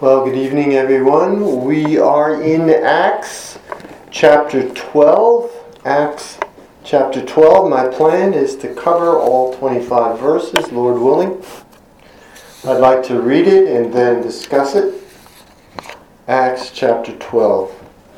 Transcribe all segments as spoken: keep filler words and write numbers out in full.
Well, good evening, everyone. We are in Acts chapter twelve. Acts chapter twelve. My plan is to cover all twenty-five verses, Lord willing. I'd like to read it and then discuss it. Acts chapter twelve.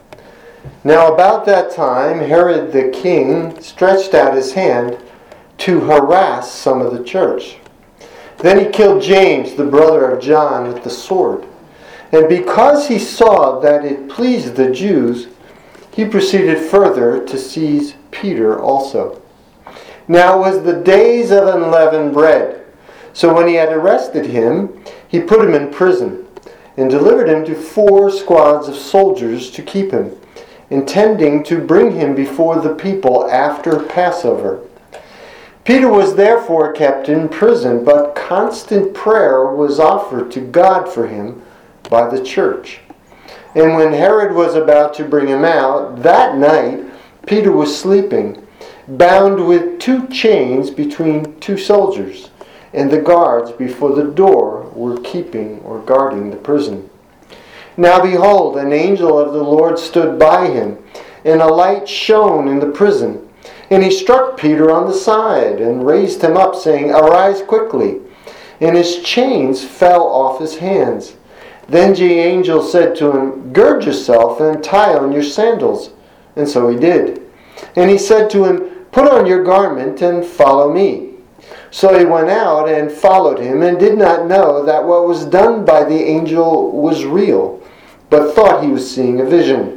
Now about that time, Herod the king stretched out his hand to harass some of the church. Then he killed James, the brother of John, with the sword. And because he saw that it pleased the Jews, he proceeded further to seize Peter also. Now it was the days of unleavened bread. So when he had arrested him, he put him in prison and delivered him to four squads of soldiers to keep him, intending to bring him before the people after Passover. Peter was therefore kept in prison, but constant prayer was offered to God for him by the church. And when Herod was about to bring him out, that night Peter was sleeping, bound with two chains between two soldiers, and the guards before the door were keeping or guarding the prison. Now behold, an angel of the Lord stood by him, and a light shone in the prison. And he struck Peter on the side and raised him up, saying, "Arise quickly." And his chains fell off his hands. Then the angel said to him, "Gird yourself and tie on your sandals." And so he did. And he said to him, "Put on your garment and follow me." So he went out and followed him, and did not know that what was done by the angel was real, but thought he was seeing a vision.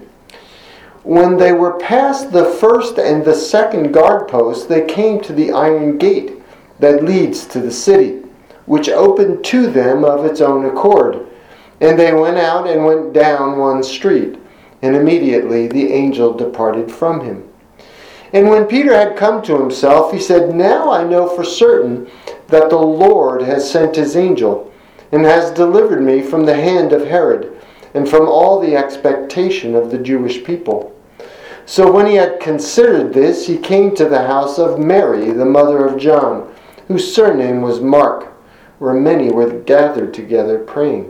When they were past the first and the second guard post, they came to the iron gate that leads to the city, which opened to them of its own accord. And they went out and went down one street, and immediately the angel departed from him. And when Peter had come to himself, he said, "Now I know for certain that the Lord has sent his angel, and has delivered me from the hand of Herod, and from all the expectation of the Jewish people." So when he had considered this, he came to the house of Mary, the mother of John, whose surname was Mark, where many were gathered together praying.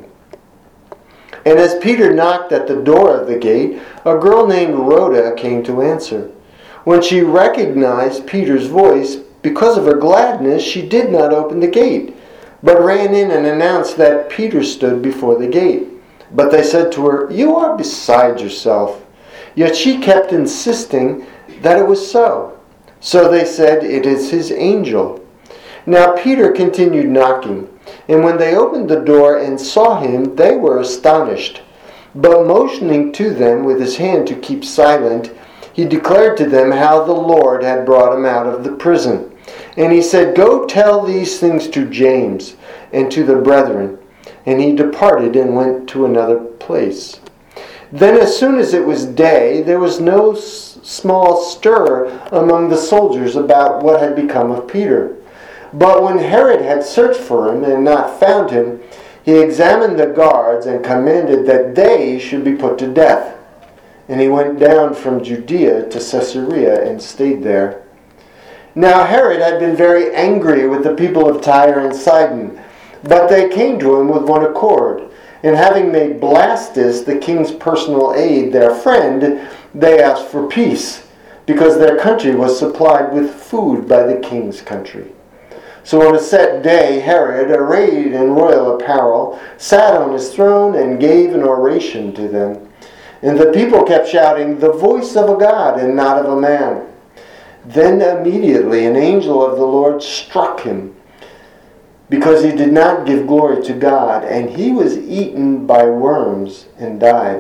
And as Peter knocked at the door of the gate, a girl named Rhoda came to answer. When she recognized Peter's voice, because of her gladness, she did not open the gate, but ran in and announced that Peter stood before the gate. But they said to her, "You are beside yourself." Yet she kept insisting that it was so. So they said, "It is his angel." Now Peter continued knocking. And when they opened the door and saw him, they were astonished. But motioning to them with his hand to keep silent, he declared to them how the Lord had brought him out of the prison. And he said, "Go tell these things to James and to the brethren." And he departed and went to another place. Then as soon as it was day, there was no s- small stir among the soldiers about what had become of Peter. But when Herod had searched for him and not found him, he examined the guards and commanded that they should be put to death. And he went down from Judea to Caesarea and stayed there. Now Herod had been very angry with the people of Tyre and Sidon, but they came to him with one accord. And having made Blastus, the king's personal aide, their friend, they asked for peace, because their country was supplied with food by the king's country. So on a set day, Herod, arrayed in royal apparel, sat on his throne and gave an oration to them. And the people kept shouting, "The voice of a God and not of a man." Then immediately an angel of the Lord struck him, because he did not give glory to God, and he was eaten by worms and died.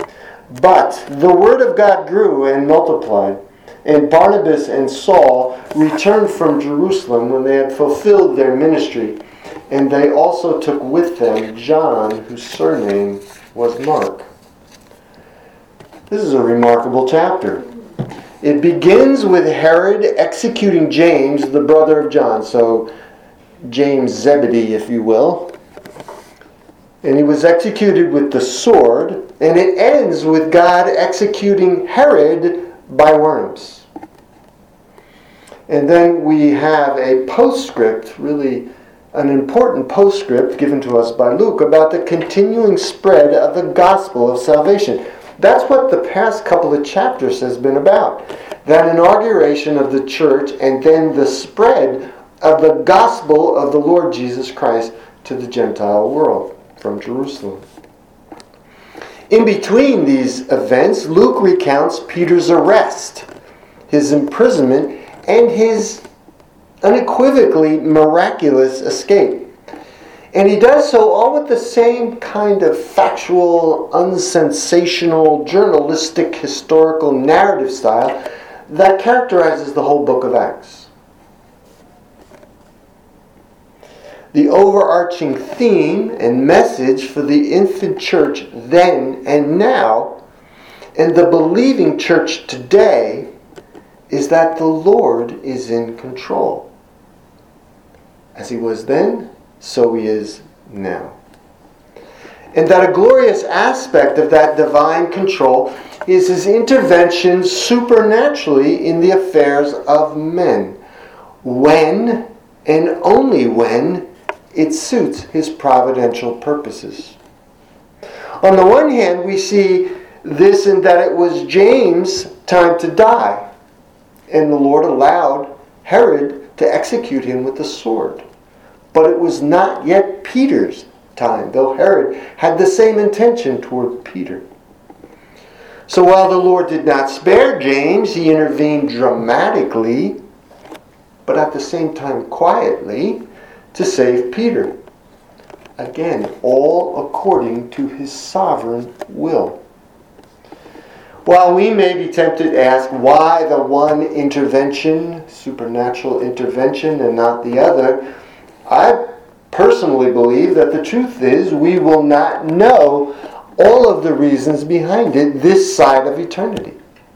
But the word of God grew and multiplied. And Barnabas and Saul returned from Jerusalem when they had fulfilled their ministry. And they also took with them John, whose surname was Mark. This is a remarkable chapter. It begins with Herod executing James, the brother of John. So James Zebedee, if you will. And he was executed with the sword. And it ends with God executing Herod by worms. And then we have a postscript, really an important postscript given to us by Luke about the continuing spread of the gospel of salvation. That's what the past couple of chapters has been about. That inauguration of the church and then the spread of the gospel of the Lord Jesus Christ to the Gentile world from Jerusalem. In between these events, Luke recounts Peter's arrest, his imprisonment, and his unequivocally miraculous escape. And he does so all with the same kind of factual, unsensational, journalistic, historical narrative style that characterizes the whole book of Acts. The overarching theme and message for the infant church then and now, and the believing church today, is that the Lord is in control. As he was then, so he is now. And that a glorious aspect of that divine control is his intervention supernaturally in the affairs of men, when and only when it suits his providential purposes. On the one hand, we see this in that it was James' time to die, and the Lord allowed Herod to execute him with the sword. But it was not yet Peter's time, though Herod had the same intention toward Peter. So while the Lord did not spare James, he intervened dramatically, but at the same time quietly, to save Peter. Again, all according to his sovereign will. While we may be tempted to ask why the one intervention, supernatural intervention, and not the other, I personally believe that the truth is we will not know all of the reasons behind it this side of eternity.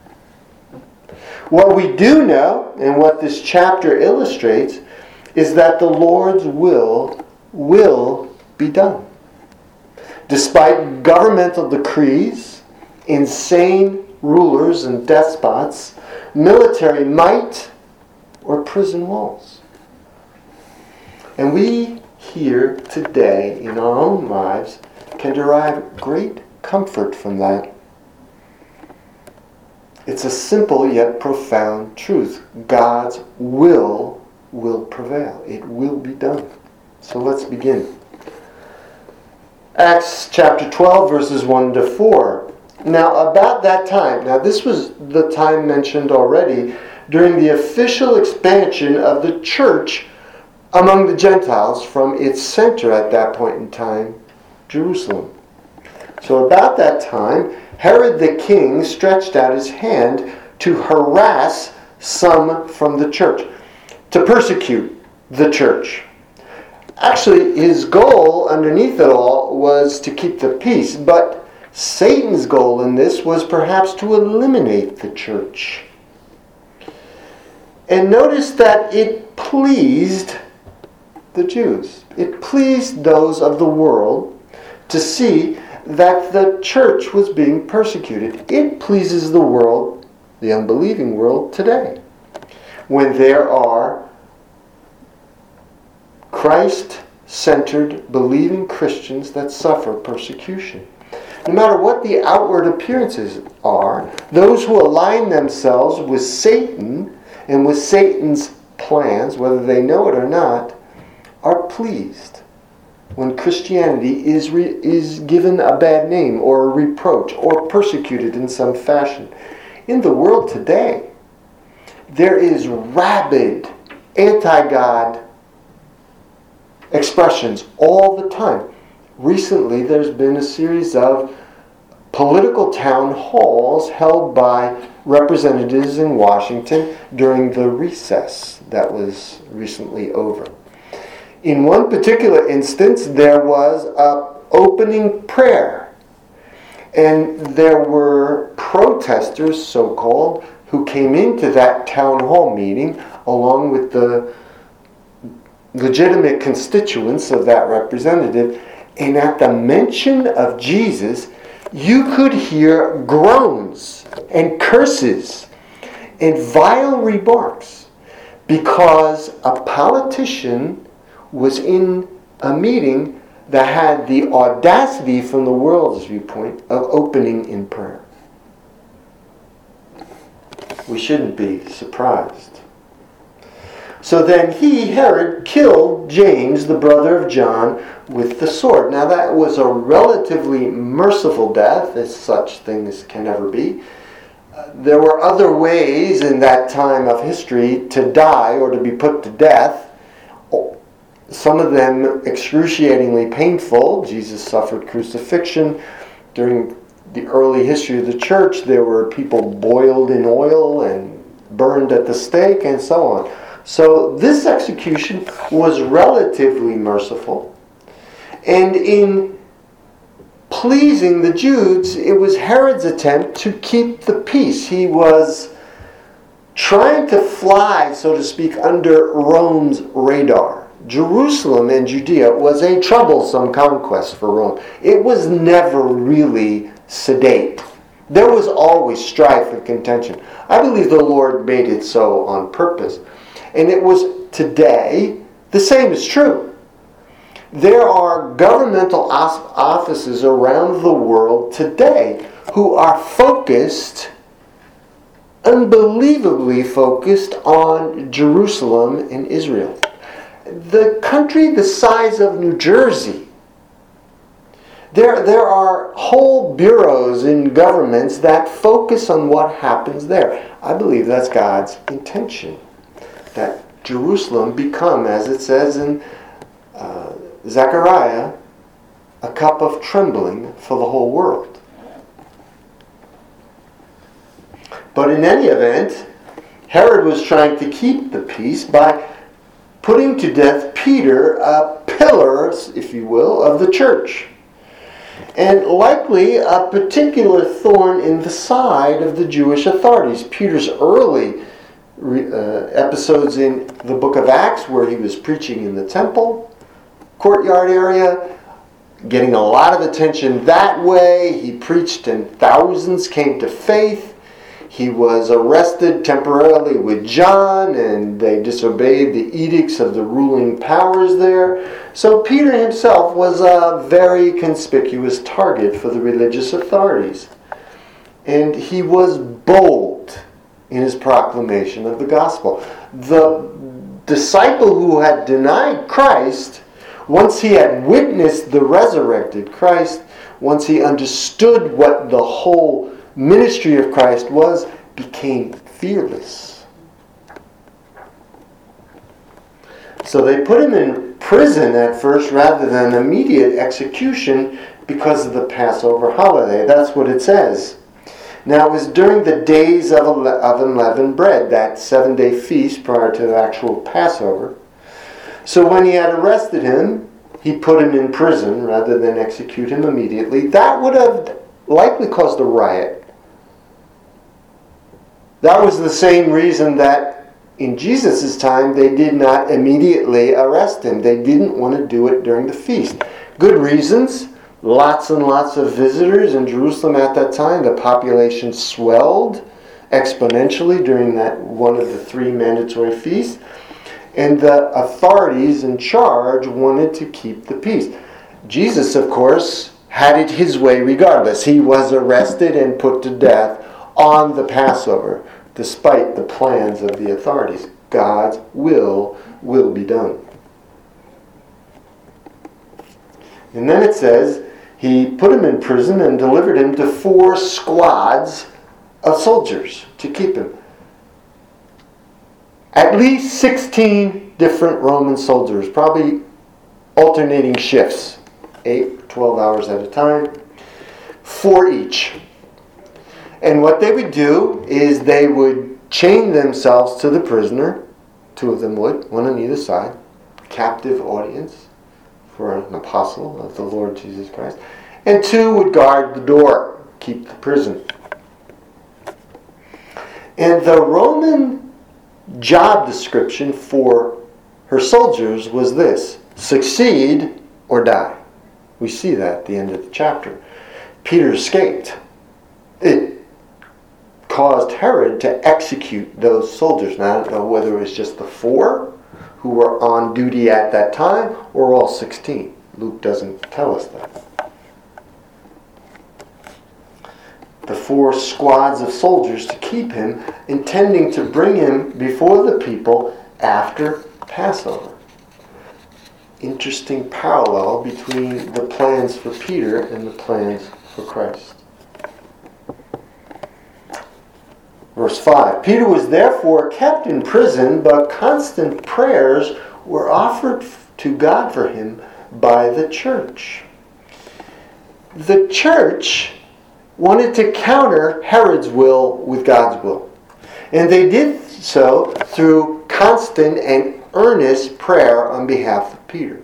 What we do know, and what this chapter illustrates, is that the Lord's will will be done. Despite governmental decrees, insane rulers and despots, military might, or prison walls. And we here today in our own lives can derive great comfort from that. It's a simple yet profound truth. God's will will prevail. It will be done. So let's begin. Acts chapter twelve, verses one to four. Now, about that time, now this was the time mentioned already, during the official expansion of the church among the Gentiles from its center at that point in time, Jerusalem. So about that time, Herod the king stretched out his hand to harass some from the church, to persecute the church. Actually, his goal underneath it all was to keep the peace, but Satan's goal in this was perhaps to eliminate the church. And notice that it pleased the Jews. It pleased those of the world to see that the church was being persecuted. It pleases the world, the unbelieving world, today, when there are Christ-centered, believing Christians that suffer persecution. No matter what the outward appearances are, those who align themselves with Satan and with Satan's plans, whether they know it or not, are pleased when Christianity is re- is given a bad name or a reproach or persecuted in some fashion. In the world today, there is rabid anti-God expressions all the time. Recently, there's been a series of political town halls held by representatives in Washington during the recess that was recently over. In one particular instance, there was an opening prayer, and there were protesters, so-called, who came into that town hall meeting along with the legitimate constituents of that representative, and at the mention of Jesus, you could hear groans and curses and vile remarks because a politician was in a meeting that had the audacity from the world's viewpoint of opening in prayer. We shouldn't be surprised. So then he, Herod, killed James, the brother of John, with the sword. Now that was a relatively merciful death, as such things can ever be. Uh, there were other ways in that time of history to die or to be put to death. Some of them excruciatingly painful. Jesus suffered crucifixion. During the early history of the church, there were people boiled in oil and burned at the stake and so on. So this execution was relatively merciful. And in pleasing the Jews, it was Herod's attempt to keep the peace. He was trying to fly, so to speak, under Rome's radar. Jerusalem and Judea was a troublesome conquest for Rome. It was never really sedate. There was always strife and contention. I believe the Lord made it so on purpose. And it was today, the same is true. There are governmental offices around the world today who are focused, unbelievably focused on Jerusalem and Israel. The country the size of New Jersey, there, there are whole bureaus in governments that focus on what happens there. I believe that's God's intention, that Jerusalem become, as it says in uh, Zechariah, a cup of trembling for the whole world. But in any event, Herod was trying to keep the peace by putting to death Peter, a pillar, if you will, of the church. And likely a particular thorn in the side of the Jewish authorities. Peter's early uh, episodes in the book of Acts, where he was preaching in the temple courtyard area, getting a lot of attention that way. He preached and thousands came to faith. He was arrested temporarily with John, and they disobeyed the edicts of the ruling powers there. So Peter himself was a very conspicuous target for the religious authorities. And he was bold in his proclamation of the gospel. The disciple who had denied Christ, once he had witnessed the resurrected Christ, once he understood what the whole ministry of Christ was, became fearless. So they put him in prison at first rather than immediate execution because of the Passover holiday. That's what it says. Now it was during the days of unleavened bread, that seven-day feast prior to the actual Passover. So when he had arrested him, he put him in prison rather than execute him immediately. That would have likely caused a riot. That was the same reason that in Jesus' time they did not immediately arrest him. They didn't want to do it during the feast. Good reasons. Lots and lots of visitors in Jerusalem at that time. The population swelled exponentially during that one of the three mandatory feasts. And the authorities in charge wanted to keep the peace. Jesus, of course, had it his way regardless. He was arrested and put to death on the Passover, despite the plans of the authorities. God's will will be done. And then it says, he put him in prison and delivered him to four squads of soldiers to keep him. At least sixteen different Roman soldiers, probably alternating shifts, eight, twelve hours at a time, four each. And what they would do is they would chain themselves to the prisoner. Two of them would, one on either side. Captive audience for an apostle of the Lord Jesus Christ. And two would guard the door, keep the prison. And the Roman job description for her soldiers was this: succeed or die. We see that at the end of the chapter. Peter escaped. It caused Herod to execute those soldiers. Now, I don't know whether it was just the four who were on duty at that time, or all sixteen. Luke doesn't tell us that. The four squads of soldiers to keep him, intending to bring him before the people after Passover. Interesting parallel between the plans for Peter and the plans for Christ. Verse five, Peter was therefore kept in prison, but constant prayers were offered to God for him by the church. The church wanted to counter Herod's will with God's will. And they did so through constant and earnest prayer on behalf of Peter.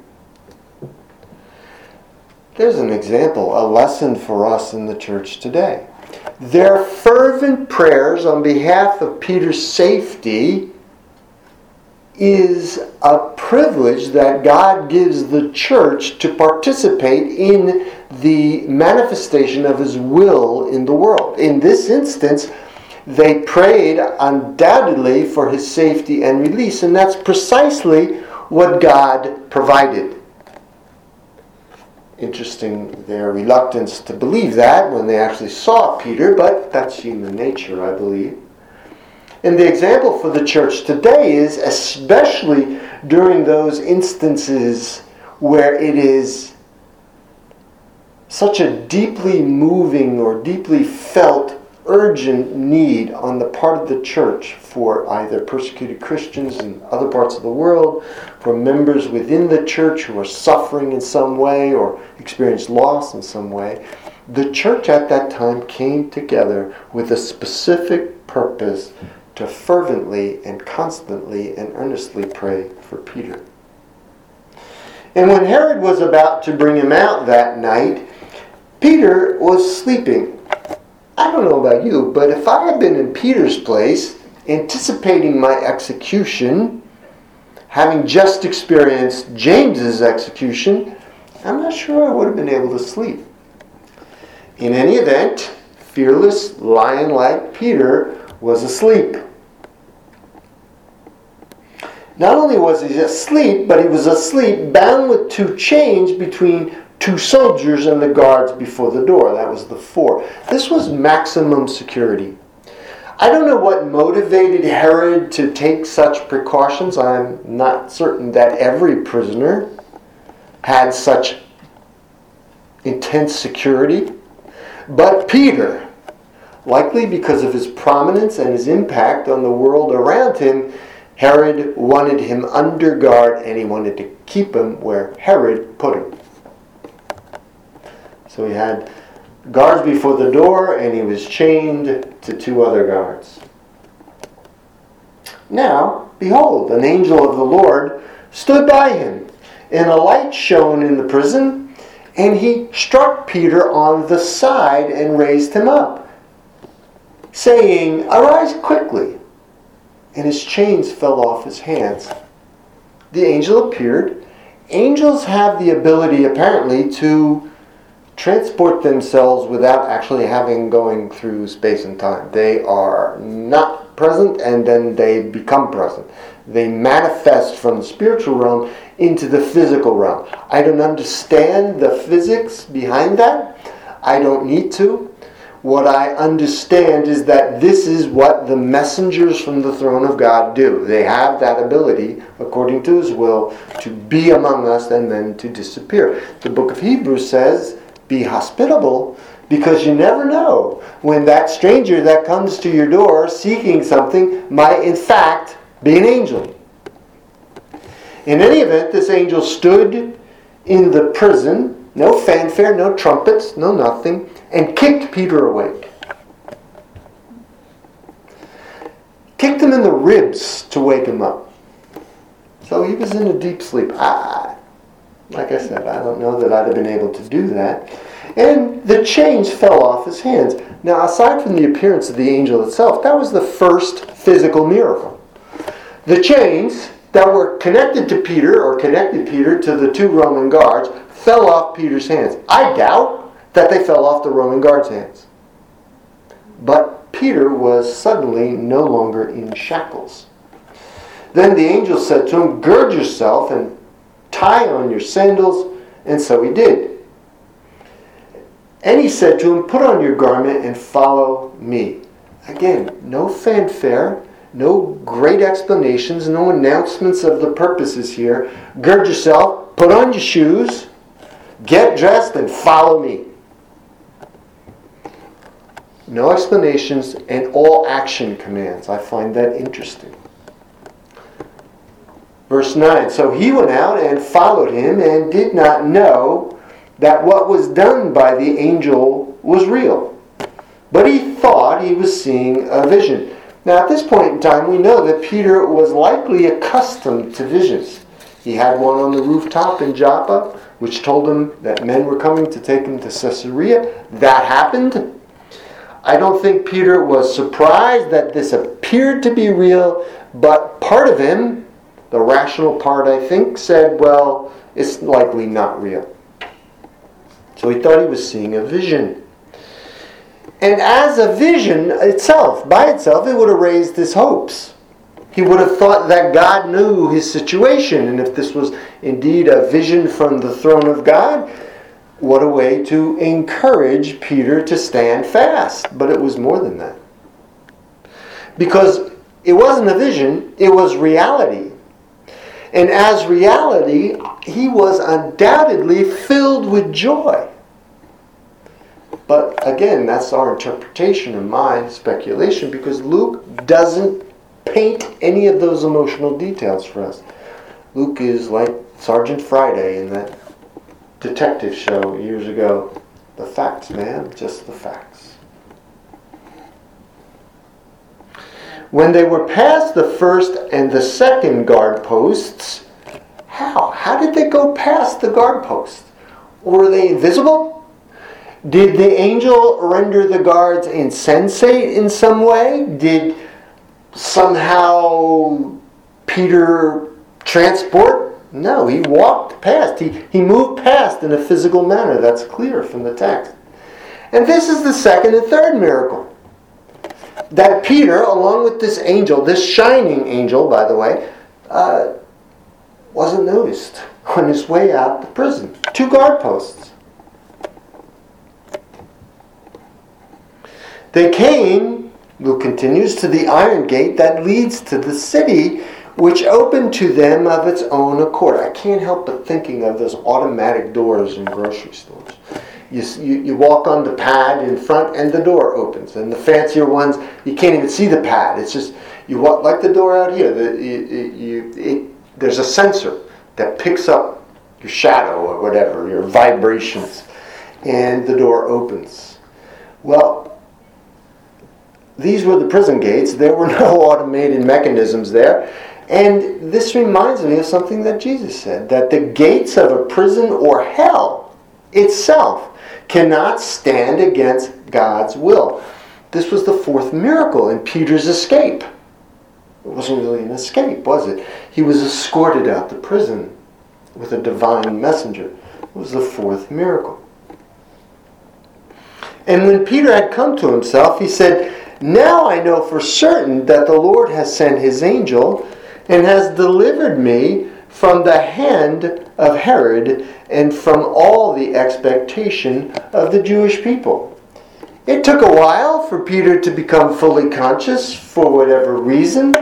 There's an example, a lesson for us in the church today. Their fervent prayers on behalf of Peter's safety is a privilege that God gives the church to participate in the manifestation of His will in the world. In this instance, they prayed undoubtedly for his safety and release, and that's precisely what God provided. Interesting, their reluctance to believe that when they actually saw Peter, but that's human nature, I believe. And the example for the church today is, especially during those instances where it is such a deeply moving or deeply felt urgent need on the part of the church for either persecuted Christians in other parts of the world, for members within the church who are suffering in some way or experience loss in some way. The church at that time came together with a specific purpose to fervently and constantly and earnestly pray for Peter. And when Herod was about to bring him out that night, Peter was sleeping. I don't know about you, but if I had been in Peter's place, anticipating my execution, having just experienced James's execution, I'm not sure I would have been able to sleep. In any event, fearless, lion-like Peter was asleep. Not only was he asleep, but he was asleep bound with two chains between two soldiers and the guards before the door. That was the four. This was maximum security. I don't know what motivated Herod to take such precautions. I'm not certain that every prisoner had such intense security. But Peter, likely because of his prominence and his impact on the world around him, Herod wanted him under guard, and he wanted to keep him where Herod put him. So he had guards before the door, and he was chained to two other guards. Now, behold, an angel of the Lord stood by him, and a light shone in the prison, and he struck Peter on the side and raised him up, saying, "Arise quickly." And his chains fell off his hands. The angel appeared. Angels have the ability, apparently, to transport themselves without actually having going through space and time. They are not present, and then they become present. They manifest from the spiritual realm into the physical realm. I don't understand the physics behind that. I don't need to. What I understand is that this is what the messengers from the throne of God do. They have that ability, according to His will, to be among us and then to disappear. The book of Hebrews says, be hospitable, because you never know when that stranger that comes to your door seeking something might in fact be an angel. In any event, this angel stood in the prison, no fanfare, no trumpets, no nothing, and kicked Peter awake. Kicked him in the ribs to wake him up. So he was in a deep sleep. Ah, like I said, I don't know that I'd have been able to do that. And the chains fell off his hands. Now, aside from the appearance of the angel itself, that was the first physical miracle. The chains that were connected to Peter, or connected Peter to the two Roman guards, fell off Peter's hands. I doubt that they fell off the Roman guards' hands. But Peter was suddenly no longer in shackles. Then the angel said to him, "Gird yourself and tie on your sandals." And so he did. And he said to him, "Put on your garment and follow me." Again, no fanfare, no great explanations, no announcements of the purposes here. Gird yourself, put on your shoes, get dressed, and follow me. No explanations and all action commands. I find that interesting. Verse nine, so he went out and followed him and did not know that what was done by the angel was real. But he thought he was seeing a vision. Now at this point in time, we know that Peter was likely accustomed to visions. He had one on the rooftop in Joppa, which told him that men were coming to take him to Caesarea. That happened. I don't think Peter was surprised that this appeared to be real, but part of him, the rational part I think, said, well, it's likely not real. So he thought he was seeing a vision. And as a vision itself, by itself, it would have raised his hopes. He would have thought that God knew his situation, and if this was indeed a vision from the throne of God, what a way to encourage Peter to stand fast. But it was more than that. Because it wasn't a vision, it was reality. And as reality, he was undoubtedly filled with joy. But again, that's our interpretation and my speculation, because Luke doesn't paint any of those emotional details for us. Luke is like Sergeant Friday in that detective show years ago. The facts, man, just the facts. When they were past the first and the second guard posts, how? How did they go past the guard posts? Were they invisible? Did the angel render the guards insensate in some way? Did somehow Peter transport? No, he walked past. He, he moved past in a physical manner. That's clear from the text. And this is the second and third miracle. That Peter, along with this angel, this shining angel, by the way, uh, wasn't noticed on his way out the prison. Two guard posts. They came, Luke continues, to the iron gate that leads to the city, which opened to them of its own accord. I can't help but thinking of those automatic doors in grocery stores. You, you, you walk on the pad in front and the door opens. And the fancier ones, you can't even see the pad. It's just, you walk like the door out here. The, you, you, it, there's a sensor that picks up your shadow or whatever, your vibrations. And the door opens. Well, these were the prison gates. There were no automated mechanisms there. And this reminds me of something that Jesus said, that the gates of a prison or hell itself cannot stand against God's will. This was the fourth miracle in Peter's escape. It wasn't really an escape, was it? He was escorted out to prison with a divine messenger. It was the fourth miracle. And when Peter had come to himself, he said, "Now I know for certain that the Lord has sent his angel and has delivered me from the hand of Herod and from all the expectation of the Jewish people." It took a while for Peter to become fully conscious for whatever reason.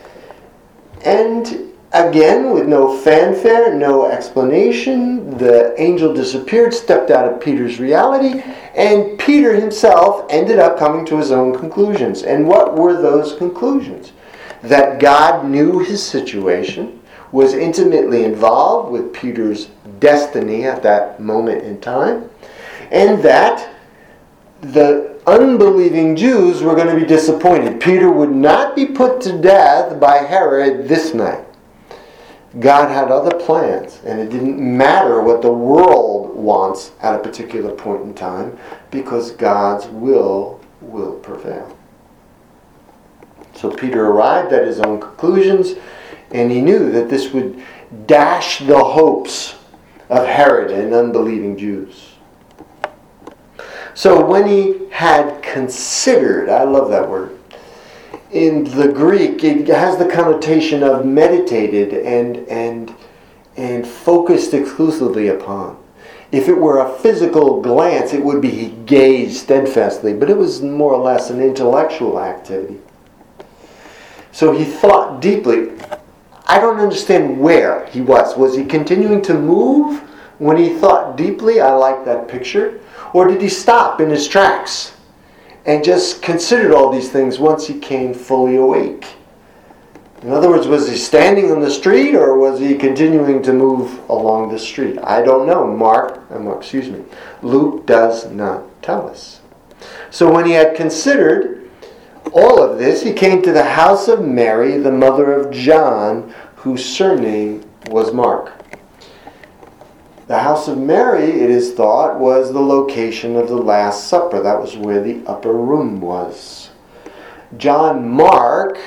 And again, with no fanfare, no explanation, the angel disappeared, stepped out of Peter's reality, and Peter himself ended up coming to his own conclusions. And what were those conclusions? That God knew his situation, was intimately involved with Peter's destiny at that moment in time, and that the unbelieving Jews were going to be disappointed. Peter would not be put to death by Herod this night. God had other plans, and it didn't matter what the world wants at a particular point in time, because God's will will prevail. So Peter arrived at his own conclusions, and he knew that this would dash the hopes of Herod and unbelieving Jews. So when he had considered, I love that word, in the Greek, it has the connotation of meditated and and and focused exclusively upon. If it were a physical glance, it would be he gazed steadfastly, but it was more or less an intellectual activity. So he thought deeply. I don't understand where he was. Was he continuing to move when he thought deeply? I like that picture. Or did he stop in his tracks and just considered all these things once he came fully awake? In other words, was he standing on the street or was he continuing to move along the street? I don't know. Mark, uh, excuse me, Luke does not tell us. So when he had considered all of this, he came to the house of Mary, the mother of John, whose surname was Mark. The house of Mary, it is thought, was the location of the Last Supper. That was where the upper room was. John Mark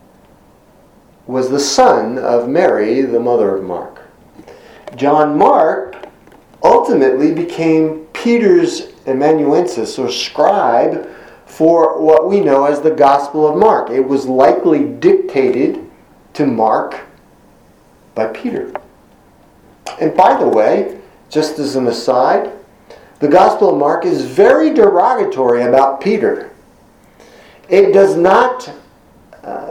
was the son of Mary, the mother of Mark. John Mark ultimately became Peter's amanuensis or scribe for what we know as the Gospel of Mark. It was likely dictated to Mark by Peter. And by the way, just as an aside, the Gospel of Mark is very derogatory about Peter. It does not uh,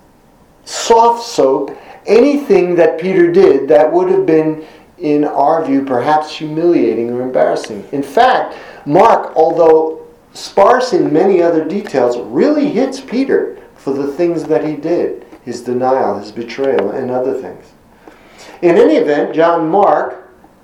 soft soap anything that Peter did that would have been, in our view, perhaps humiliating or embarrassing. In fact, Mark, although sparse in many other details, really hits Peter for the things that he did, his denial, his betrayal, and other things. In any event, John Mark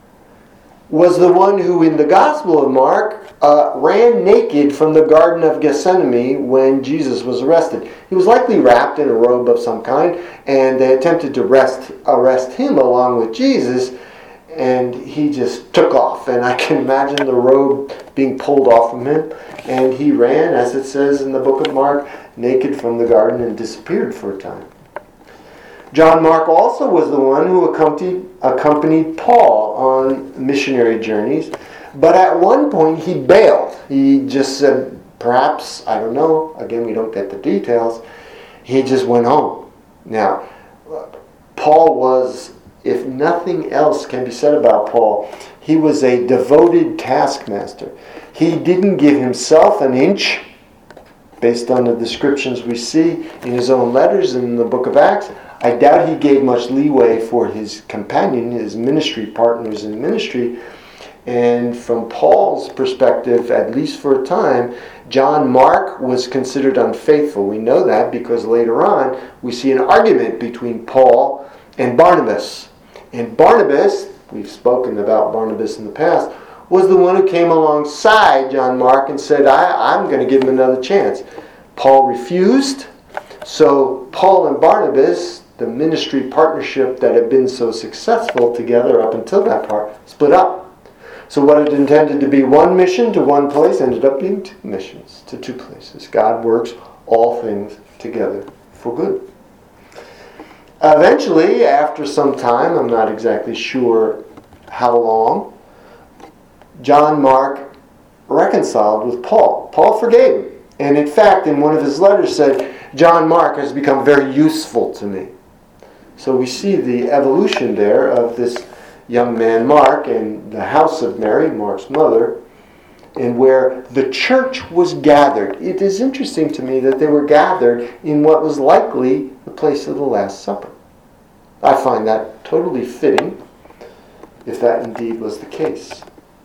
was the one who, in the Gospel of Mark, uh, ran naked from the Garden of Gethsemane when Jesus was arrested. He was likely wrapped in a robe of some kind, and they attempted to arrest, arrest him along with Jesus, and he just took off. And I can imagine the robe being pulled off from him, and he ran, as it says in the book of Mark, naked from the garden and disappeared for a time. John Mark also was the one who accompanied, accompanied Paul on missionary journeys, but at one point he bailed. He just said, perhaps, I don't know, again we don't get the details, he just went home. Now, Paul was, if nothing else can be said about Paul, he was a devoted taskmaster. He didn't give himself an inch, based on the descriptions we see in his own letters in the book of Acts. I doubt he gave much leeway for his companion, his ministry partners in ministry. And from Paul's perspective, at least for a time, John Mark was considered unfaithful. We know that because later on we see an argument between Paul and Barnabas. And Barnabas, we've spoken about Barnabas in the past, was the one who came alongside John Mark and said, I, I'm going to give him another chance. Paul refused. So Paul and Barnabas, the ministry partnership that had been so successful together up until that part, split up. So what had intended to be one mission to one place ended up being two missions to two places. God works all things together for good. Eventually, after some time, I'm not exactly sure how long, John Mark reconciled with Paul. Paul forgave him. And in fact, in one of his letters said, John Mark has become very useful to me. So we see the evolution there of this young man Mark and the house of Mary, Mark's mother, and where the church was gathered. It is interesting to me that they were gathered in what was likely the place of the Last Supper. I find that totally fitting, if that indeed was the case.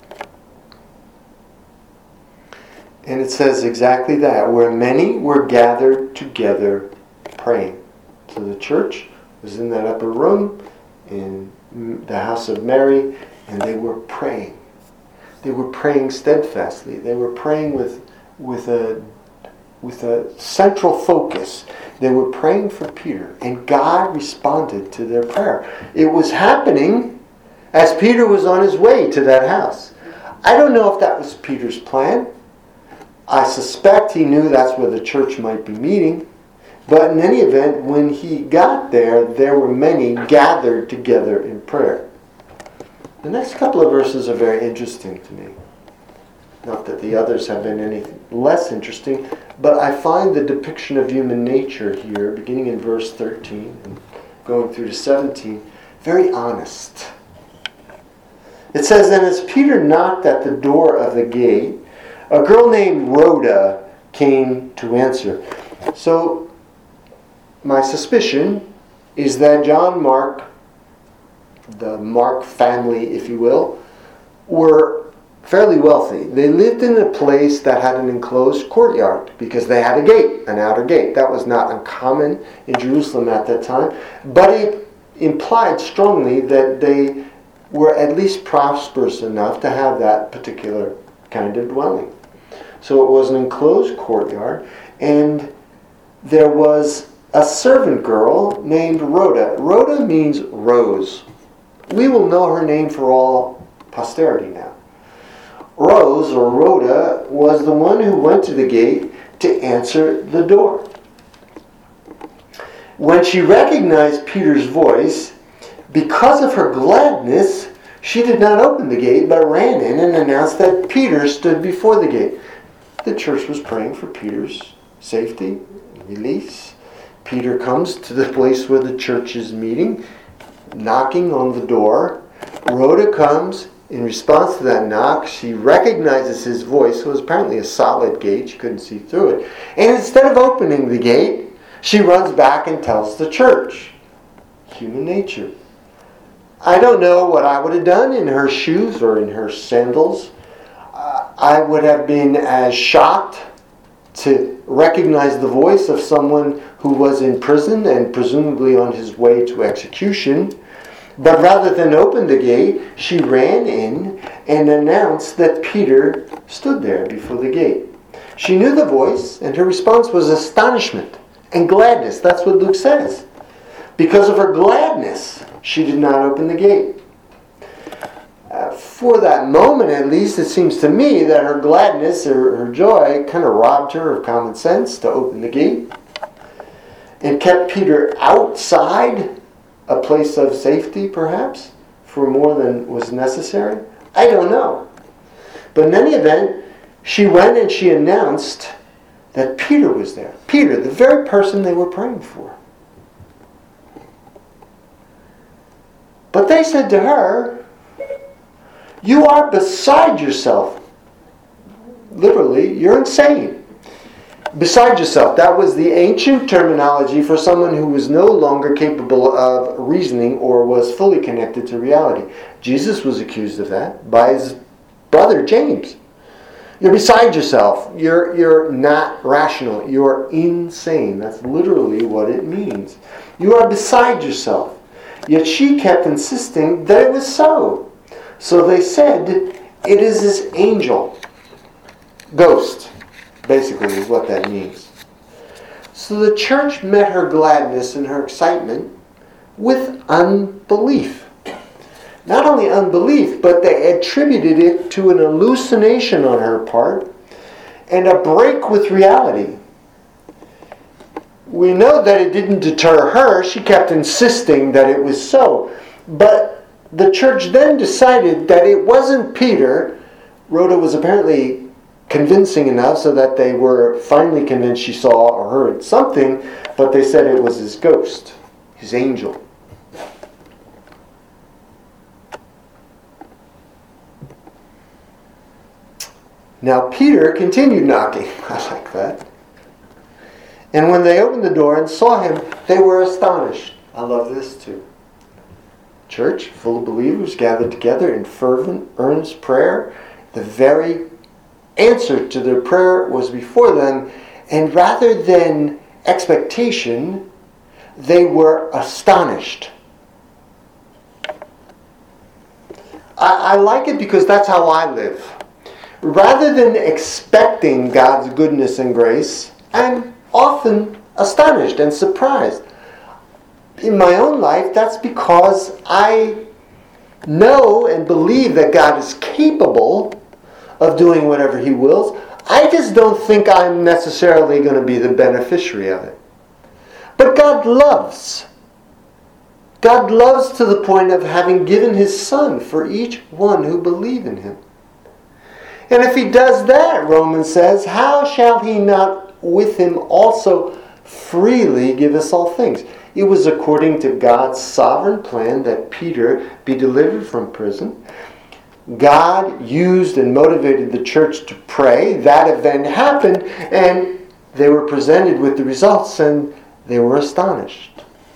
And it says exactly that, where many were gathered together praying. So the church was in that upper room, in the house of Mary, and they were praying. They were praying steadfastly. They were praying with, with, a, with a central focus. They were praying for Peter, and God responded to their prayer. It was happening as Peter was on his way to that house. I don't know if that was Peter's plan. I suspect he knew that's where the church might be meeting. But in any event, when he got there, there were many gathered together in prayer. The next couple of verses are very interesting to me. Not that the others have been any less interesting, but I find the depiction of human nature here, beginning in verse thirteen and going through to seventeen, very honest. It says, "And as Peter knocked at the door of the gate, a girl named Rhoda came to answer." So, my suspicion is that John Mark, the Mark family, if you will, were fairly wealthy. They lived in a place that had an enclosed courtyard because they had a gate, an outer gate. That was not uncommon in Jerusalem at that time, but it implied strongly that they were at least prosperous enough to have that particular kind of dwelling. So it was an enclosed courtyard, and there was a servant girl named Rhoda. Rhoda means rose. We will know her name for all posterity now. Rose, or Rhoda, was the one who went to the gate to answer the door. When she recognized Peter's voice, because of her gladness, she did not open the gate, but ran in and announced that Peter stood before the gate. The church was praying for Peter's safety and release. Peter comes to the place where the church is meeting, knocking on the door. Rhoda comes. In response to that knock, she recognizes his voice. It was apparently a solid gate. She couldn't see through it. And instead of opening the gate, she runs back and tells the church. Human nature. I don't know what I would have done in her shoes or in her sandals. Uh, I would have been as shocked to recognize the voice of someone who was in prison and presumably on his way to execution. But rather than open the gate, she ran in and announced that Peter stood there before the gate. She knew the voice, and her response was astonishment and gladness. That's what Luke says. Because of her gladness, she did not open the gate. Uh, for that moment, at least, it seems to me that her gladness or her joy kind of robbed her of common sense to open the gate and kept Peter outside a place of safety, perhaps, for more than was necessary. I don't know. But in any event, she went and she announced that Peter was there. Peter, the very person they were praying for. But they said to her, "You are beside yourself." Literally, you're insane. Beside yourself. That was the ancient terminology for someone who was no longer capable of reasoning or was fully connected to reality. Jesus was accused of that by his brother James. You're beside yourself. You're, you're not rational. You're insane. That's literally what it means. You are beside yourself. Yet she kept insisting that it was so. So they said, "It is this angel." Ghost, basically, is what that means. So the church met her gladness and her excitement with unbelief. Not only unbelief, but they attributed it to an hallucination on her part and a break with reality. We know that it didn't deter her. She kept insisting that it was so. But the church then decided that it wasn't Peter. Rhoda was apparently convincing enough so that they were finally convinced she saw or heard something, but they said it was his ghost, his angel. Now Peter continued knocking. I like that. And when they opened the door and saw him, they were astonished. I love this too. Church full of believers gathered together in fervent, earnest prayer. The very answer to their prayer was before them, and rather than expectation, they were astonished. I, I like it because that's how I live. Rather than expecting God's goodness and grace, I'm often astonished and surprised. In my own life, that's because I know and believe that God is capable of doing whatever He wills. I just don't think I'm necessarily going to be the beneficiary of it. But God loves. God loves to the point of having given His Son for each one who believe in Him. And if he does that, Romans says, how shall he not with him also freely give us all things? It was according to God's sovereign plan that Peter be delivered from prison. God used and motivated the church to pray. That event happened, and they were presented with the results, and they were astonished.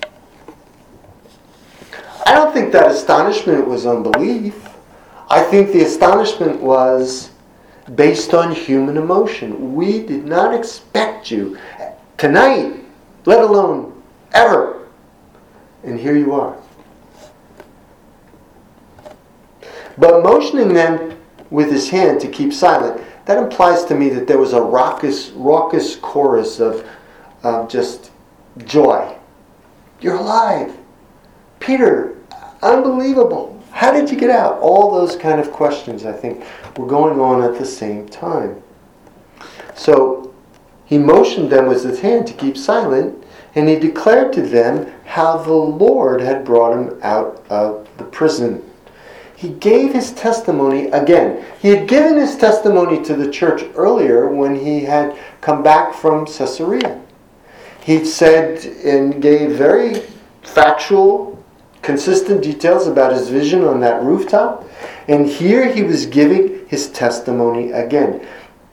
I don't think that astonishment was unbelief. I think the astonishment was based on human emotion. We did not expect you tonight, let alone ever. And here you are. But motioning them with his hand to keep silent, that implies to me that there was a raucous, raucous chorus of, of just joy. You're alive. Peter, unbelievable. How did you get out? All those kind of questions, I think, were going on at the same time. So he motioned them with his hand to keep silent, and he declared to them how the Lord had brought him out of the prison. He gave his testimony again. He had given his testimony to the church earlier when he had come back from Caesarea. He said and gave very factual, consistent details about his vision on that rooftop. And here he was giving his testimony again.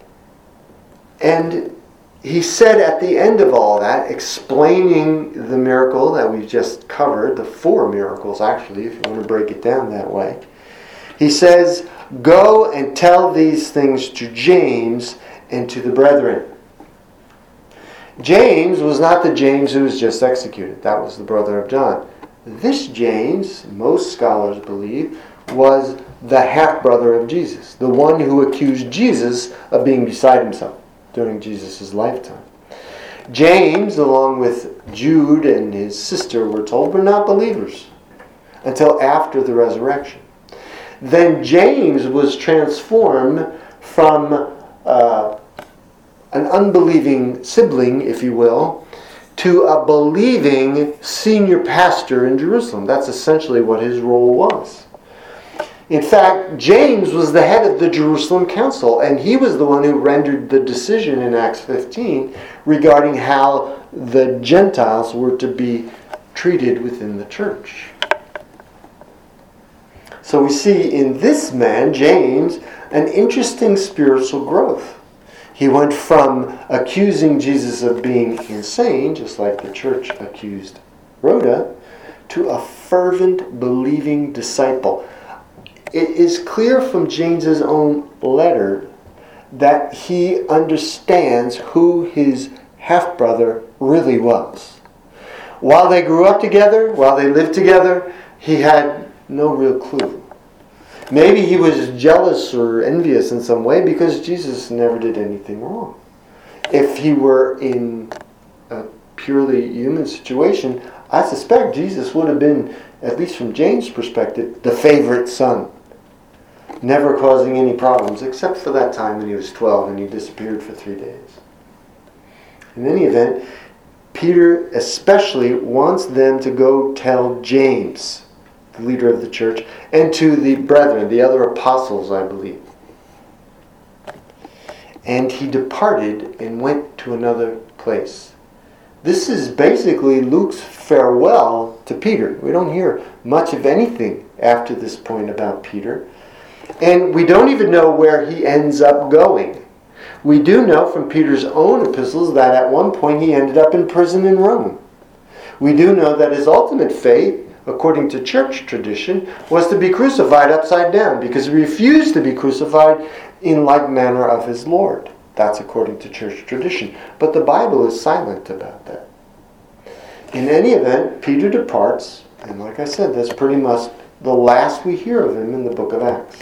And he said at the end of all that, explaining the miracle that we've just covered, the four miracles actually, if you want to break it down that way, he says, "Go and tell these things to James and to the brethren." James was not the James who was just executed. That was the brother of John. This James, most scholars believe, was the half-brother of Jesus, the one who accused Jesus of being beside himself during Jesus' lifetime. James, along with Jude and his sister, we're told, were not believers until after the resurrection. Then James was transformed from uh, an unbelieving sibling, if you will, to a believing senior pastor in Jerusalem. That's essentially what his role was. In fact, James was the head of the Jerusalem council, and he was the one who rendered the decision in Acts fifteen regarding how the Gentiles were to be treated within the church. So we see in this man, James, an interesting spiritual growth. He went from accusing Jesus of being insane, just like the church accused Rhoda, to a fervent, believing disciple. It is clear from James's own letter that he understands who his half-brother really was. While they grew up together, while they lived together, he had no real clue. Maybe he was jealous or envious in some way because Jesus never did anything wrong. If he were in a purely human situation, I suspect Jesus would have been, at least from James' perspective, the favorite son. Never causing any problems, except for that time when he was twelve and he disappeared for three days. In any event, Peter especially wants them to go tell James, the leader of the church, and to the brethren, the other apostles, I believe. And he departed and went to another place. This is basically Luke's farewell to Peter. We don't hear much of anything after this point about Peter. And we don't even know where he ends up going. We do know from Peter's own epistles that at one point he ended up in prison in Rome. We do know that his ultimate fate, according to church tradition, was to be crucified upside down because he refused to be crucified in like manner of his Lord. That's according to church tradition. But the Bible is silent about that. In any event, Peter departs, and like I said, that's pretty much the last we hear of him in the book of Acts.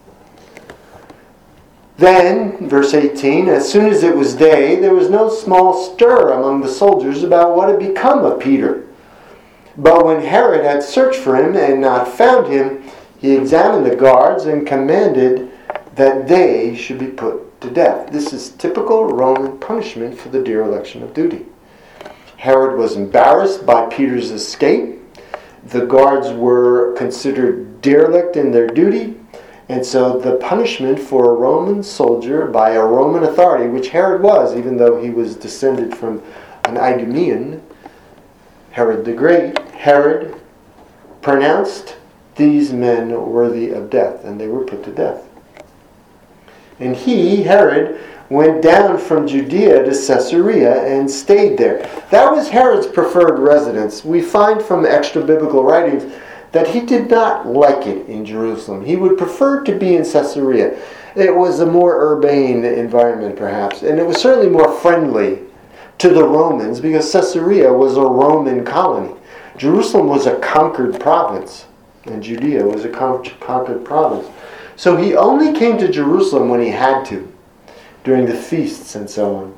Then, verse eighteen, as soon as it was day, there was no small stir among the soldiers about what had become of Peter. But when Herod had searched for him and not found him, he examined the guards and commanded that they should be put to death. This is typical Roman punishment for the dereliction of duty. Herod was embarrassed by Peter's escape. The guards were considered derelict in their duty, And so the punishment for a Roman soldier by a Roman authority, which Herod was, even though he was descended from an Idumean, Herod the Great, Herod pronounced these men worthy of death, and they were put to death. And he, Herod, went down from Judea to Caesarea and stayed there. That was Herod's preferred residence. We find from extra-biblical writings that he did not like it in Jerusalem. He would prefer to be in Caesarea. It was a more urbane environment, perhaps, and it was certainly more friendly to the Romans because Caesarea was a Roman colony. Jerusalem was a conquered province, and Judea was a con- conquered province. So he only came to Jerusalem when he had to, during the feasts and so on.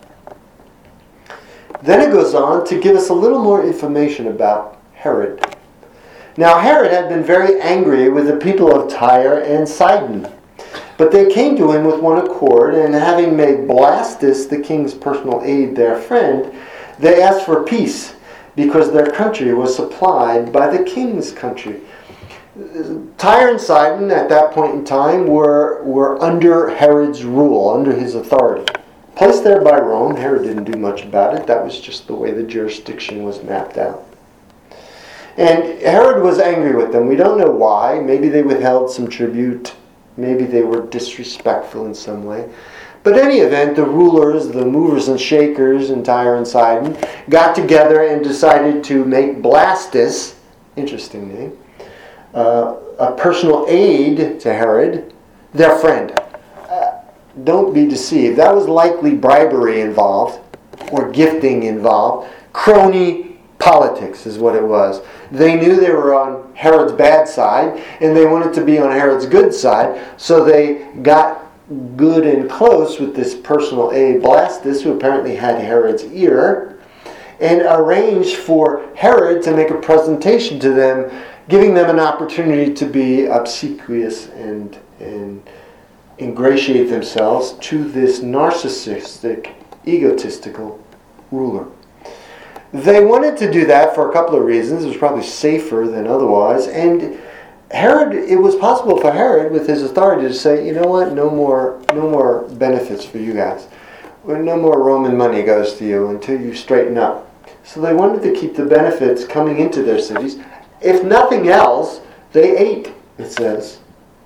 Then it goes on to give us a little more information about Herod. Now Herod had been very angry with the people of Tyre and Sidon, but they came to him with one accord, and having made Blastus, the king's personal aide, their friend, they asked for peace, because their country was supplied by the king's country. Tyre and Sidon at that point in time were, were under Herod's rule, under his authority. Placed there by Rome, Herod didn't do much about it. That was just the way the jurisdiction was mapped out. And Herod was angry with them. We don't know why. Maybe they withheld some tribute. Maybe they were disrespectful in some way. But in any event, the rulers, the movers and shakers in Tyre and Sidon, got together and decided to make Blastus, interesting name, uh, a personal aide to Herod, their friend. Uh, don't be deceived. That was likely bribery involved, or gifting involved. Crony politics is what it was. They knew they were on Herod's bad side, and they wanted to be on Herod's good side, so they got good and close with this personal aide, Blastus, who apparently had Herod's ear, and arranged for Herod to make a presentation to them, giving them an opportunity to be obsequious and, and ingratiate themselves to this narcissistic, egotistical ruler. They wanted to do that for a couple of reasons. It was probably safer than otherwise, and Herod, it was possible for Herod, with his authority, to say, you know what, no more no more benefits for you guys. No more Roman money goes to you until you straighten up. So they wanted to keep the benefits coming into their cities. If nothing else, they ate, it says,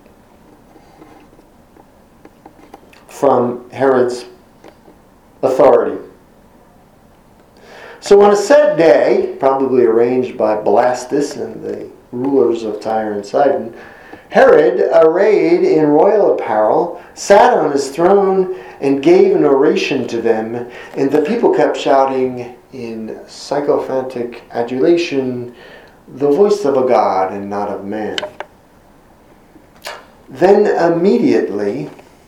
from Herod's authority. So on a set day, probably arranged by Blastus and the rulers of Tyre and Sidon, Herod, arrayed in royal apparel, sat on his throne and gave an oration to them, and the people kept shouting in sycophantic adulation, "The voice of a god and not of man." Then immediately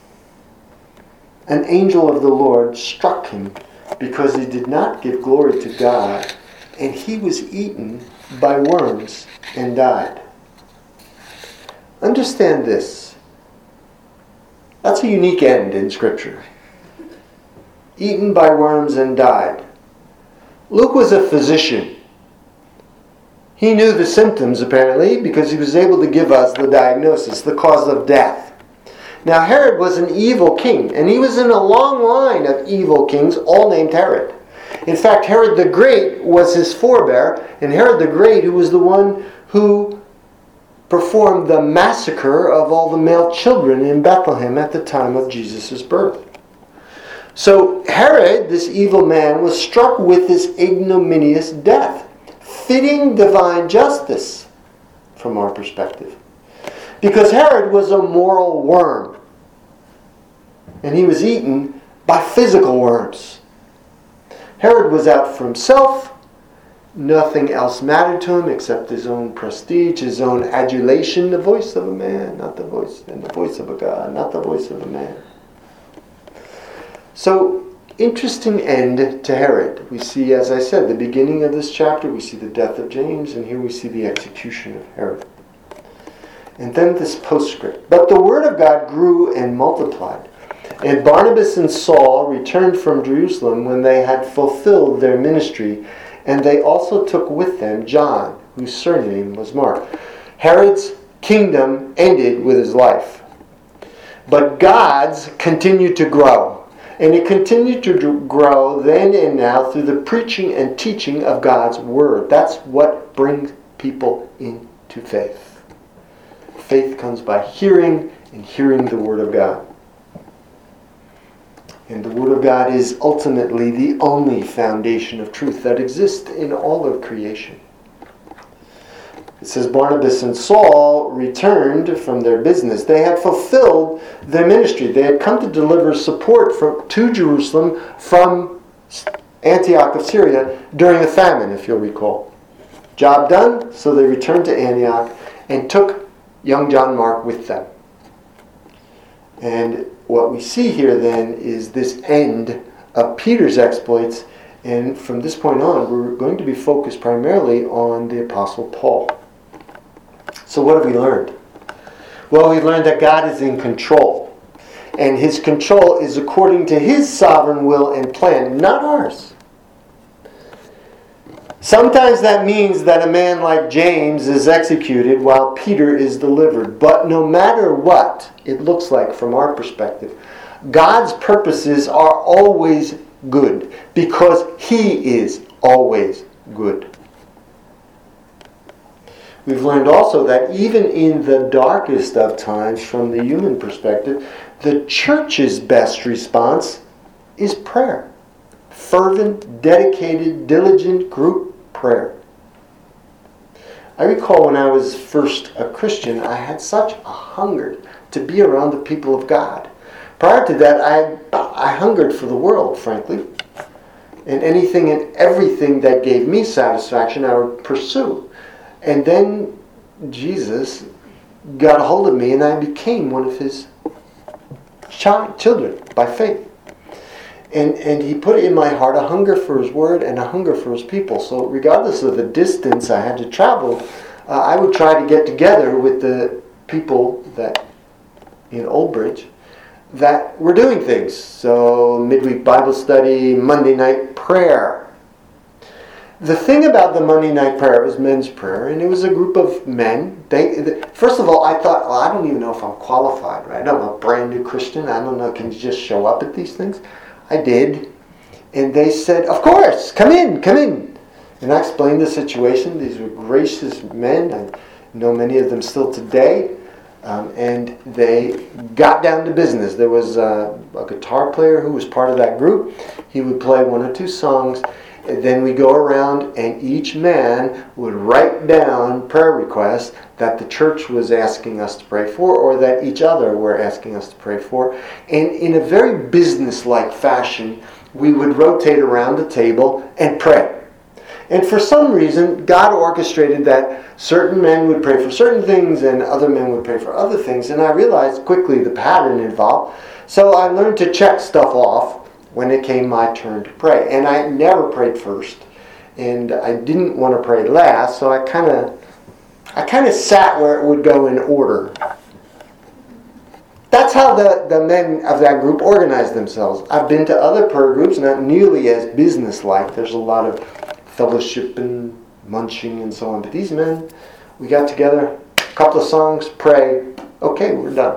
an angel of the Lord struck him because he did not give glory to God, and he was eaten by worms and died. Understand this. That's a unique end in Scripture. Eaten by worms and died. Luke was a physician. He knew the symptoms, apparently, because he was able to give us the diagnosis, the cause of death. Now, Herod was an evil king, and he was in a long line of evil kings, all named Herod. In fact, Herod the Great was his forebear, and Herod the Great, who was the one who performed the massacre of all the male children in Bethlehem at the time of Jesus' birth. So Herod, this evil man, was struck with this ignominious death, fitting divine justice from our perspective. Because Herod was a moral worm, and he was eaten by physical worms. Herod was out for himself. Nothing else mattered to him except his own prestige, his own adulation, the voice of a man, not the voice, and the voice of a god, not the voice of a man. So, interesting end to Herod. We see, as I said, the beginning of this chapter, we see the death of James, and here we see the execution of Herod. And then this postscript. But the word of God grew and multiplied. And Barnabas and Saul returned from Jerusalem when they had fulfilled their ministry, and they also took with them John, whose surname was Mark. Herod's kingdom ended with his life. But God's continued to grow. And it continued to grow then and now through the preaching and teaching of God's Word. That's what brings people into faith. Faith comes by hearing, and hearing the Word of God. And the Word of God is ultimately the only foundation of truth that exists in all of creation. It says Barnabas and Saul returned from their business. They had fulfilled their ministry. They had come to deliver support from, to Jerusalem from Antioch of Syria during the famine, if you'll recall. Job done, so they returned to Antioch and took young John Mark with them. And what we see here then is this end of Peter's exploits. And from this point on, we're going to be focused primarily on the Apostle Paul. So what have we learned? Well, we learned that God is in control. And his control is according to his sovereign will and plan, not ours. Sometimes that means that a man like James is executed while Peter is delivered. But no matter what it looks like from our perspective, God's purposes are always good because he is always good. We've learned also that even in the darkest of times, from the human perspective, the church's best response is prayer. Fervent, dedicated, diligent group prayer. I recall when I was first a Christian, I had such a hunger to be around the people of God. Prior to that, I, I hungered for the world, frankly. And anything and everything that gave me satisfaction, I would pursue. And then Jesus got a hold of me and I became one of his child, children by faith. And, and he put in my heart a hunger for his word and a hunger for his people. So regardless of the distance I had to travel, uh, I would try to get together with the people that in Old Bridge that were doing things. So midweek Bible study, Monday night prayer. The thing about the Monday night prayer, it was men's prayer, and it was a group of men. They, they, first of all, I thought, well, I don't even know if I'm qualified, right? I'm a brand new Christian. I don't know, can you just show up at these things? I did. And they said, of course, come in, come in. And I explained the situation. These were gracious men. I know many of them still today. Um, and they got down to business. There was uh, a guitar player who was part of that group. He would play one or two songs. And then we go around and each man would write down prayer requests that the church was asking us to pray for or that each other were asking us to pray for. And in a very business-like fashion, we would rotate around the table and pray. And for some reason, God orchestrated that certain men would pray for certain things and other men would pray for other things. And I realized quickly the pattern involved. So I learned to check stuff off when it came my turn to pray. And I never prayed first. And I didn't want to pray last, so I kind of I kind of sat where it would go in order. That's how the, the men of that group organized themselves. I've been to other prayer groups, not nearly as business-like. There's a lot of fellowship and munching and so on. But these men, we got together, a couple of songs, pray, okay, we're done.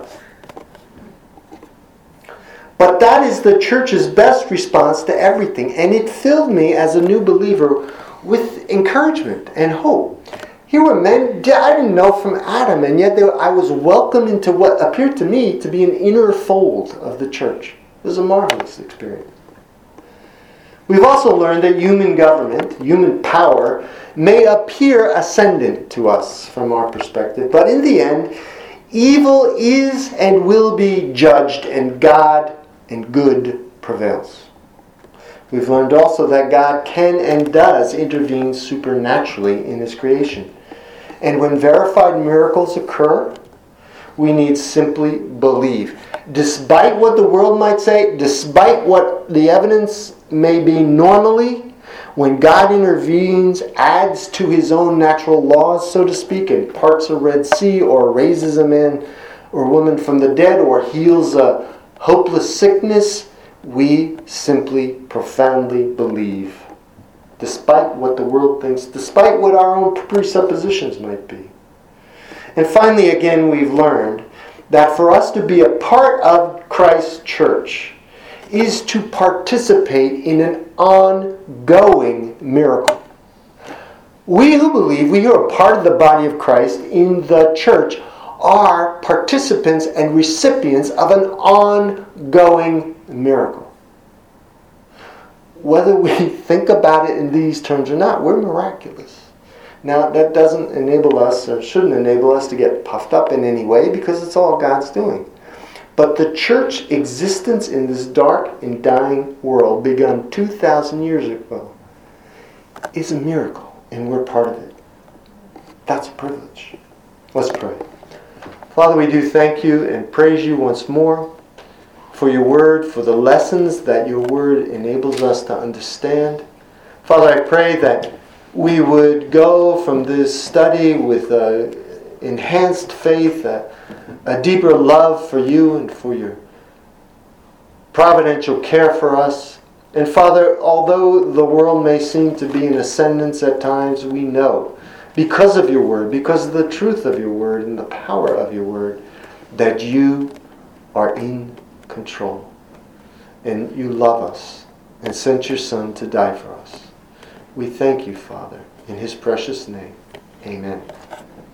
But that is the church's best response to everything. And it filled me as a new believer with encouragement and hope. Here were men I didn't know from Adam, and yet they, I was welcomed into what appeared to me to be an inner fold of the church. It was a marvelous experience. We've also learned that human government, human power, may appear ascendant to us from our perspective, but in the end, evil is and will be judged, and God and good prevails. We've learned also that God can and does intervene supernaturally in His creation. And when verified miracles occur, we need simply believe. Despite what the world might say, despite what the evidence may be normally, when God intervenes, adds to His own natural laws, so to speak, and parts a Red Sea, or raises a man or woman from the dead, or heals a hopeless sickness, we simply profoundly believe, despite what the world thinks, despite what our own presuppositions might be. And finally, again, we've learned that for us to be a part of Christ's church is to participate in an ongoing miracle. We who believe, we who are part of the body of Christ in the church, are participants and recipients of an ongoing miracle. Whether we think about it in these terms or not, we're miraculous. Now, that doesn't enable us, or shouldn't enable us, to get puffed up in any way, because it's all God's doing. But the church existence in this dark and dying world, begun two thousand years ago, is a miracle, and we're part of it. That's a privilege. Let's pray. Father, we do thank you and praise you once more for your word, for the lessons that your word enables us to understand. Father, I pray that we would go from this study with an enhanced faith, a, a deeper love for you and for your providential care for us. And Father, although the world may seem to be in ascendance at times, we know, because of your word, because of the truth of your word and the power of your word, that you are in control. And you love us and sent your Son to die for us. We thank you, Father, in his precious name. Amen.